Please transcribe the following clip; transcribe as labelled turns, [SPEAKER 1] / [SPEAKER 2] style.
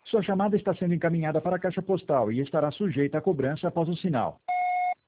[SPEAKER 1] Sua chamada está sendo encaminhada para a caixa postal e estará sujeita a cobrança após o sinal.